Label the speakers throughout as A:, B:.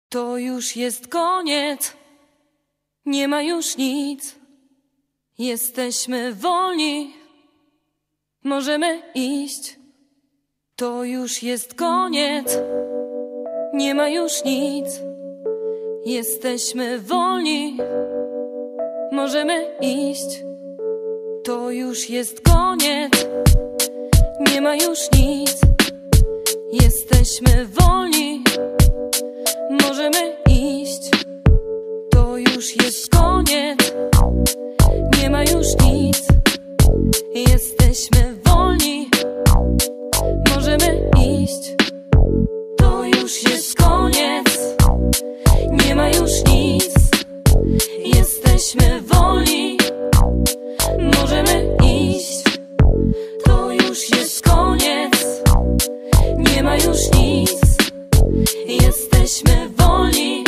A: To już jest koniec, nie ma już nic. Jesteśmy wolni, możemy iść. To już jest koniec, nie ma już nic. Jesteśmy wolni, możemy iść. To już jest koniec, nie ma już nic. Jesteśmy wolni, możemy iść. To już jest koniec, nie ma już nic. Jesteśmy wolni, możemy iść. To już jest koniec, nie ma już nic. Jesteśmy wolni, możemy iść. To już jest koniec, nie ma już nic. Jesteśmy wolni,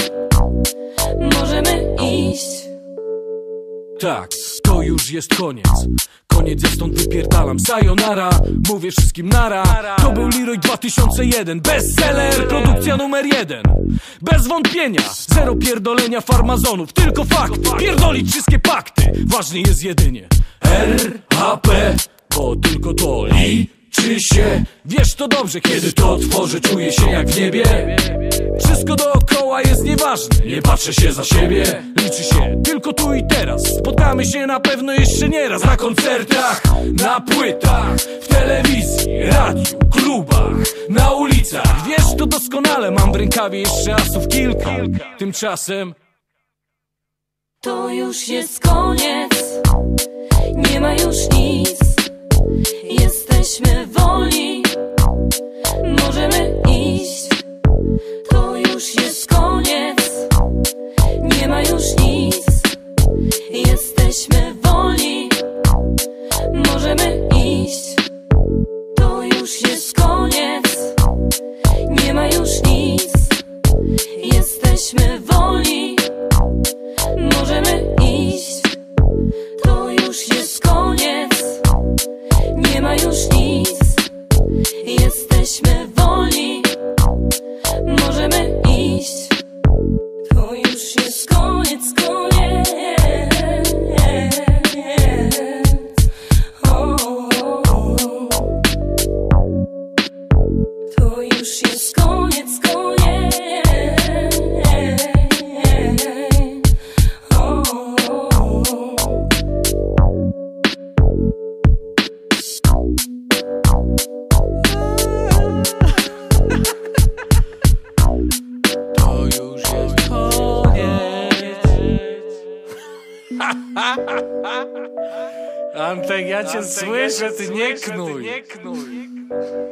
A: możemy iść.
B: Tak, to już jest koniec. Koniec, ja stąd wypierdalam, sayonara. Mówię wszystkim nara. To był Leroy 2001, bestseller, produkcja numer 1. Bez wątpienia, zero pierdolenia farmazonów, tylko fakty, pierdolić wszystkie pakty. Ważny jest jedynie R.A.P., bo tylko to liczy się. Wiesz to dobrze, kiedy to tworzę, czuję się jak w niebie. Wszystko dookoła jest nieważne, nie patrzę się za siebie. Liczy się tylko tu i teraz. Spotkamy się na pewno jeszcze nieraz. Na koncertach, na płytach, w telewizji, radiu, klubach, na ulicach. Wiesz to doskonale, mam w rękawie jeszcze asów kilka. Tymczasem
A: to już jest koniec, nie ma już nic. Jesteśmy wolni, możemy iść. To już jest koniec, nie ma już nic. Jesteśmy wolni, możemy iść. To już jest koniec, nie ma już nic. Jesteśmy wolni, możemy iść. To już jest koniec, nie ma już nic. Jesteśmy wolni, możemy iść. To już jest koniec, koniec. To już jest koniec, koniec.
B: to już jest koniec.
C: Antek, ja cię słyszę, ty nie knuj.